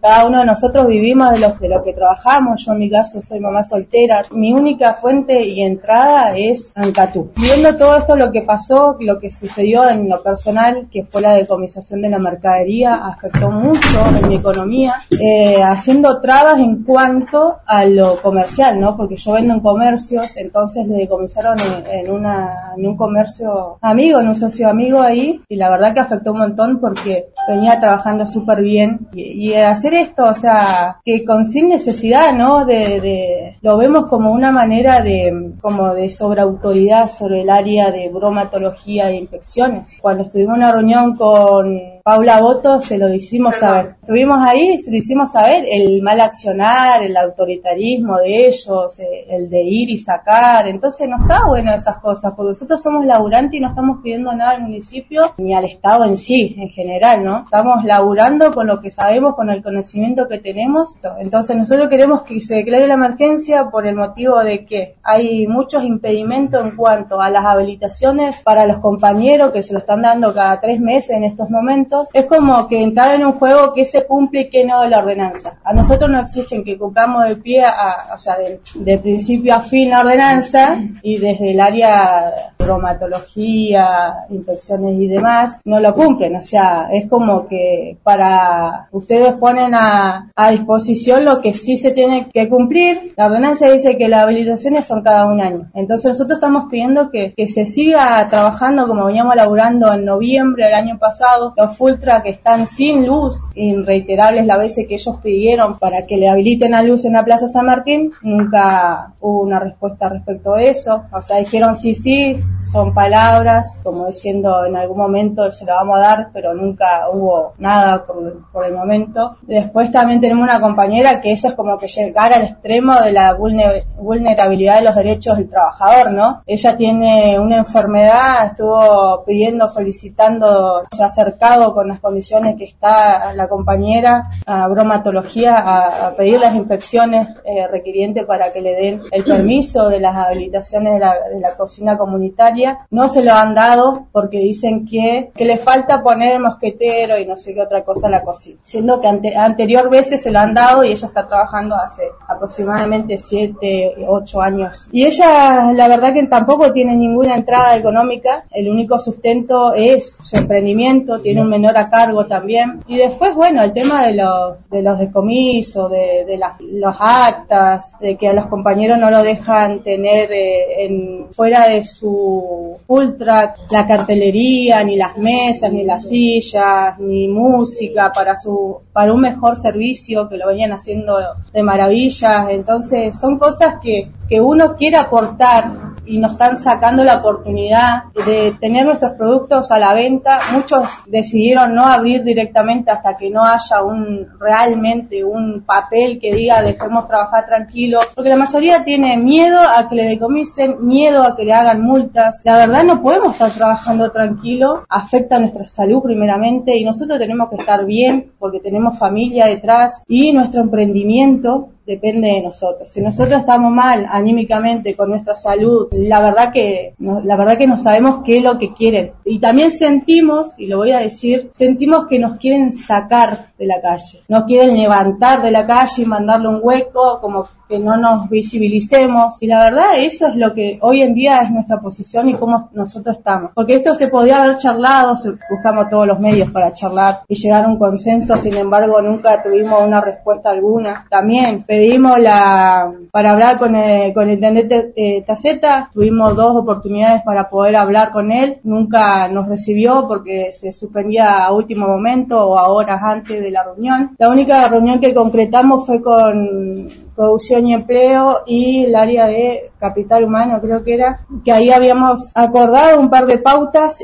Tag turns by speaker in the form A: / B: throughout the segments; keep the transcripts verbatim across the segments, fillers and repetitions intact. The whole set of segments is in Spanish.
A: cada uno de nosotros vivimos de lo, de lo que trabajamos. Yo en mi caso soy mamá soltera. Mi única fuente y entrada es Ancatú. Viendo todo esto, lo que pasó, lo que sucedió en lo personal, que fue la decomisación de la mercadería, afectó mucho en mi economía, eh, haciendo trabas en cuanto a lo comercial, ¿no? Porque yo vendo en comercios, entonces le decomisaron en, en, una, en un comercio amigo, en un socio amigo ahí, y la verdad que afectó un montón porque venía trabajando súper bien. Y, y hacer esto, o sea, que con sin necesidad, ¿no? De, de, lo vemos como una manera de, como de sobreautoridad sobre el área de bromatología e infecciones. Cuando estuvimos en una reunión con Paula Boto, se lo hicimos saber. Estuvimos ahí y se lo hicimos saber, el mal accionar, el autoritarismo de ellos, el de ir y sacar. Entonces no está bueno esas cosas, porque nosotros somos laburantes y no estamos pidiendo nada al municipio ni al Estado en sí, en general, ¿no? Estamos laburando con lo que sabemos, con el conocimiento que tenemos. Entonces nosotros queremos que se declare la emergencia por el motivo de que hay muchos impedimentos en cuanto a las habilitaciones para los compañeros que se lo están dando cada tres meses en estos momentos. Es como que entrar en un juego que se cumple y que no de la ordenanza. A nosotros nos exigen que cumplamos de pie, a, o sea, de, de principio a fin la ordenanza, y desde el área de bromatología, infecciones y demás, no lo cumplen. O sea, es como que para ustedes ponen a, a disposición lo que sí se tiene que cumplir. La ordenanza dice que las habilitaciones son cada un año. Entonces nosotros estamos pidiendo que, que se siga trabajando como veníamos laburando en noviembre del año pasado. Los Fultra que están sin luz, irreiterables las veces que ellos pidieron para que le habiliten a luz en la Plaza San Martín, nunca hubo una respuesta respecto a eso. O sea, dijeron sí, sí, son palabras, como diciendo en algún momento se lo vamos a dar, pero nunca hubo nada por, por el momento. Después también tenemos una compañera que eso es como que llegar al extremo de la vulner- vulnerabilidad de los derechos del trabajador, ¿no? Ella tiene una enfermedad, estuvo pidiendo, solicitando, se ha acercado con las condiciones que está la compañera a bromatología a, a pedir las inspecciones eh, requirientes para que le den el permiso de las habilitaciones de la, de la cocina comunitaria. No se lo han dado porque dicen que, que le falta poner el mosquetero y no sé qué otra cosa a la cocina, siendo que ante, anterior veces se lo han dado y ella está trabajando hace aproximadamente siete, ocho años. Y ella, la verdad que tampoco tiene ninguna entrada económica, el único sustento es su emprendimiento, tiene un menor a cargo también. Y después, bueno, el tema de los, de los decomisos, de, de las los actas, de que a los compañeros no lo dejan tener eh, en fuera de su ultra la cartelería, ni las mesas, ni las sillas, ni música para su para un mejor servicio, que lo venían haciendo de maravillas. Entonces son cosas que, que uno quiere aportar y nos están sacando la oportunidad de tener nuestros productos a la venta. Muchos decidieron no abrir directamente hasta que no haya un realmente un papel que diga dejemos trabajar tranquilo, porque la mayoría tiene miedo a que le decomisen, miedo a que le hagan multas. La verdad no podemos estar trabajando tranquilo, afecta a nuestra salud primeramente y nosotros tenemos que estar bien porque tenemos familia detrás y nuestro emprendimiento depende de nosotros. Si nosotros estamos mal anímicamente con nuestra salud, la verdad que no, la verdad que no sabemos qué es lo que quieren. Y también sentimos, y lo voy a decir, sentimos que nos quieren sacar de la calle. Nos quieren levantar de la calle y mandarle un hueco, como que no nos visibilicemos. Y la verdad eso es lo que hoy en día es nuestra posición y cómo nosotros estamos. Porque esto se podía haber charlado, buscamos todos los medios para charlar y llegar a un consenso, sin embargo nunca tuvimos una respuesta alguna. También pedimos la para hablar con el, con el intendente eh, Taceta, tuvimos dos oportunidades para poder hablar con él, nunca nos recibió porque se suspendía a último momento o a horas antes de la reunión. La única reunión que concretamos fue con producción y empleo y el área de capital humano, creo que era, que ahí habíamos acordado un par de pautas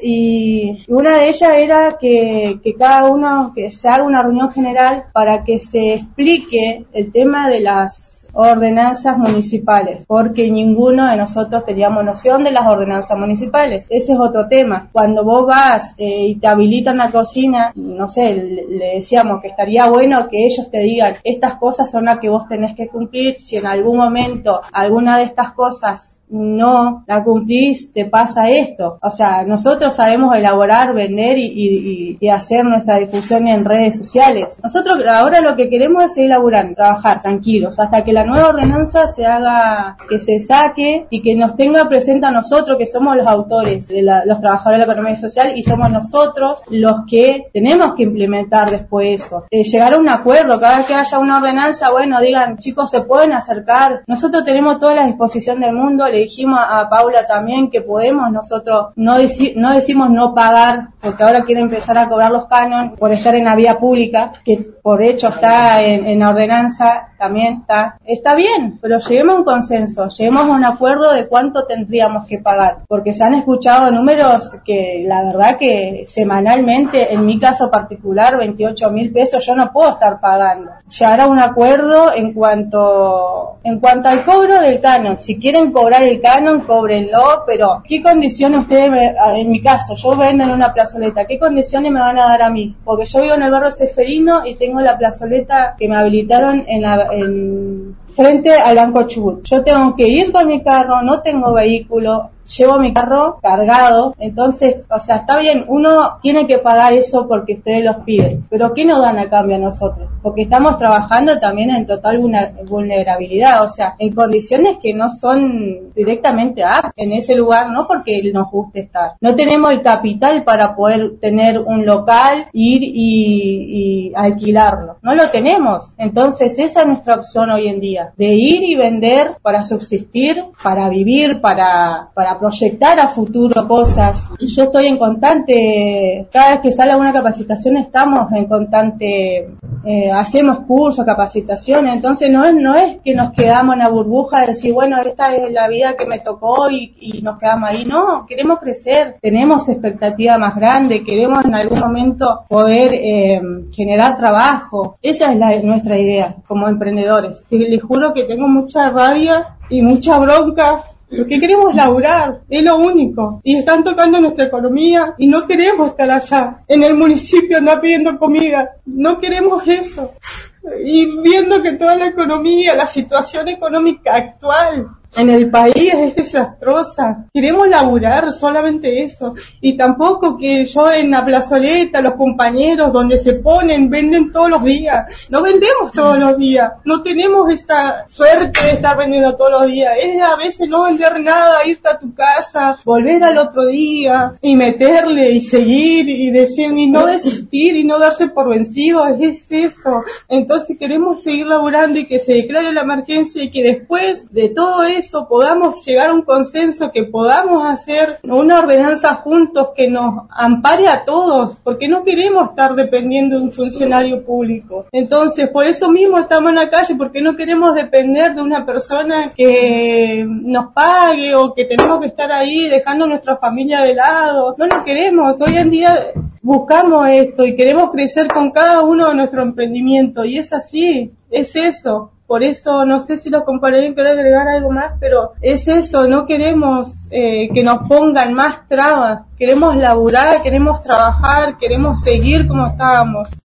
A: y una de ellas era que, que cada uno, que se haga una reunión general para que se explique el tema de las ordenanzas municipales, porque ninguno de nosotros teníamos noción de las ordenanzas municipales. Ese es otro tema. Cuando vos vas eh, y te habilitan la cocina, no sé, le, le decíamos que estaría bueno que ellos te digan estas cosas son las que vos tenés que cumplir, si en algún momento alguna de estas cosas no la cumplís, te pasa esto. O sea, nosotros sabemos elaborar, vender y, y, y hacer nuestra difusión en redes sociales. Nosotros ahora lo que queremos es seguir laburando, trabajar tranquilos, hasta que la nueva ordenanza se haga, que se saque y que nos tenga presente a nosotros, que somos los autores, de la, los trabajadores de la economía social, y somos nosotros los que tenemos que implementar después eso. Eh, llegar a un acuerdo, cada vez que haya una ordenanza, bueno, digan, chicos, se pueden acercar. Nosotros tenemos toda la disposición del mundo, le dijimos a, a Paula también que podemos nosotros, no, deci- no decimos no pagar, porque ahora quieren empezar a cobrar los canon por estar en la vía pública, que por hecho está en, en la ordenanza, también está, está bien, pero lleguemos a un consenso, lleguemos a un acuerdo de cuánto tendríamos que pagar, porque se han escuchado números que la verdad que semanalmente, en mi caso particular, veintiocho mil pesos yo no puedo estar pagando. Llegar a un acuerdo en cuanto, en cuanto al cobro del canon, si quieren cobrar el canon, cóbrenlo, pero ¿qué condiciones ustedes, me, en mi caso, yo vendo en una plazoleta, qué condiciones me van a dar a mí? Porque yo vivo en el barrio Ceferino y tengo la plazoleta que me habilitaron en la, en, frente al Banco Chubut. Yo tengo que ir con mi carro, no tengo vehículo, llevo mi carro cargado, entonces, o sea, está bien, uno tiene que pagar eso porque ustedes los piden, pero ¿qué nos dan a cambio a nosotros? Porque estamos trabajando también en total vulnerabilidad, o sea, en condiciones que no son directamente aptas en ese lugar, no porque nos guste estar. No tenemos el capital para poder tener un local, ir y, y alquilarlo, no lo tenemos, entonces esa es nuestra opción hoy en día, de ir y vender para subsistir, para vivir, para, para proyectar a futuro cosas. Y yo estoy en constante, cada vez que sale una capacitación estamos en constante, eh, hacemos cursos, capacitaciones, entonces no es, no es que nos quedamos en la burbuja de decir, bueno, esta es la vida que me tocó y, y nos quedamos ahí, no, queremos crecer, tenemos expectativa más grande, queremos en algún momento poder eh, generar trabajo, esa es la, nuestra idea como emprendedores. Y les juro que tengo mucha rabia y mucha bronca, porque queremos laburar, es lo único, y están tocando nuestra economía y no queremos estar allá, en el municipio andar pidiendo comida, no queremos eso, y viendo que toda la economía, la situación económica actual en el país es desastrosa, queremos laburar, solamente eso, y tampoco que yo en la plazoleta, los compañeros donde se ponen, venden todos los días, no vendemos todos los días, no tenemos esta suerte de estar vendiendo todos los días, es a veces no vender nada, irte a tu casa, volver al otro día, y meterle, y seguir, y decir, y no desistir, y no darse por vencido, es eso, entonces queremos seguir laburando y que se declare la emergencia y que después de todo eso eso podamos llegar a un consenso, que podamos hacer una ordenanza juntos que nos ampare a todos, porque no queremos estar dependiendo de un funcionario público. Entonces, por eso mismo estamos en la calle, porque no queremos depender de una persona que nos pague o que tenemos que estar ahí dejando a nuestra familia de lado. No lo queremos. Hoy en día buscamos esto y queremos crecer con cada uno de nuestro emprendimiento, y es así, es eso. Por eso, no sé si los compañeros quieren agregar algo más, pero es eso, no queremos eh, que nos pongan más trabas, queremos laburar, queremos trabajar, queremos seguir como estábamos.